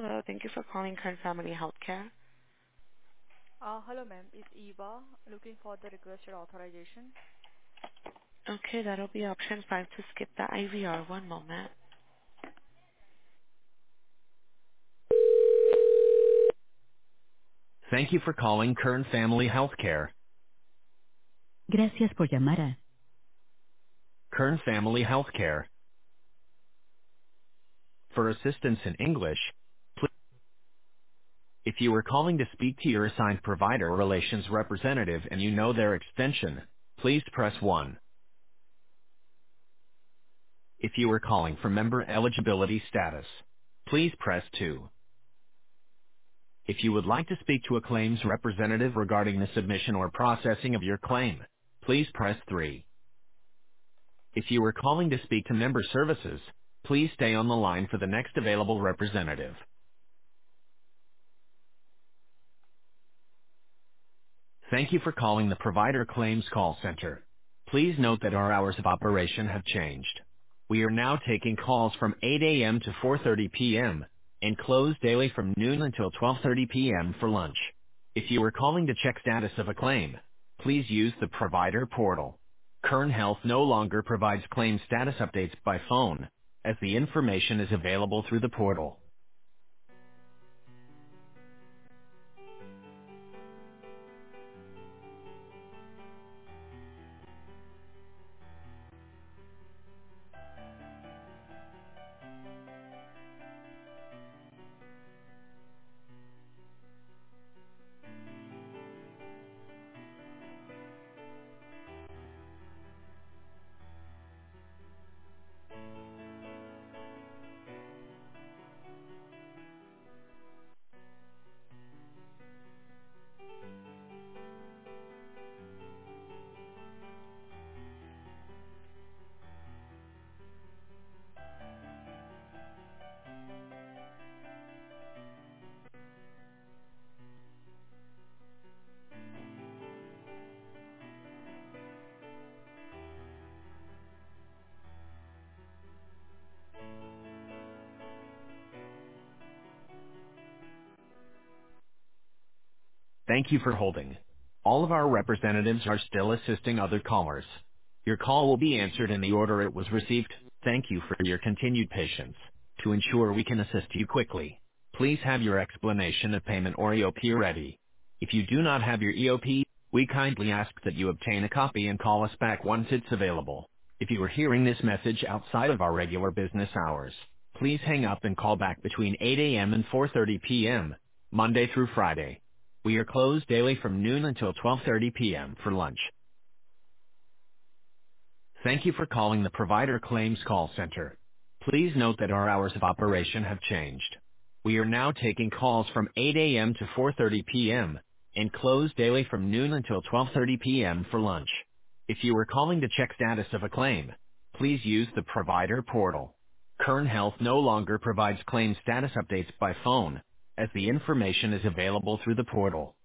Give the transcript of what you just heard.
Hello. Thank you for calling Kern Family Healthcare. Hello, ma'am. It's Eva looking for the requested authorization. Okay, that'll be option 5 to skip the IVR. One moment. Thank you for calling Kern Family Healthcare. Gracias por llamar a Kern Family Healthcare. For assistance in English, please. If you are calling to speak to your assigned provider relations representative and you know their extension, please press 1. If you are calling for member eligibility status, please press 2. If you would like to speak to a claims representative regarding the submission or processing of your claim, please press 3. If you are calling to speak to member services, please stay on the line for the next available representative. Thank you for calling the Provider Claims Call Center. Please note that our hours of operation have changed. We are now taking calls from 8 a.m. to 4:30 p.m. and close daily from noon until 12:30 p.m. for lunch. If you are calling to check status of a claim, please use the provider portal. Kern Health no longer provides claim status updates by phone, as the information is available through the portal. Thank you for holding. All of our representatives are still assisting other callers. Your call will be answered in the order it was received. Thank you for your continued patience. To ensure we can assist you quickly, please have your explanation of payment or EOP ready. If you do not have your EOP, we kindly ask that you obtain a copy and call us back once it's available. If you are hearing this message outside of our regular business hours, please hang up and call back between 8 a.m. and 4:30 p.m., Monday through Friday. We are closed daily from noon until 12:30 p.m. for lunch. Thank you for calling the Provider Claims Call Center. Please note that our hours of operation have changed. We are now taking calls from 8 a.m. to 4:30 p.m. and close daily from noon until 12:30 p.m. for lunch. If you are calling to check status of a claim, please use the provider portal. Kern Health no longer provides claim status updates by phone, as the information is available through the portal.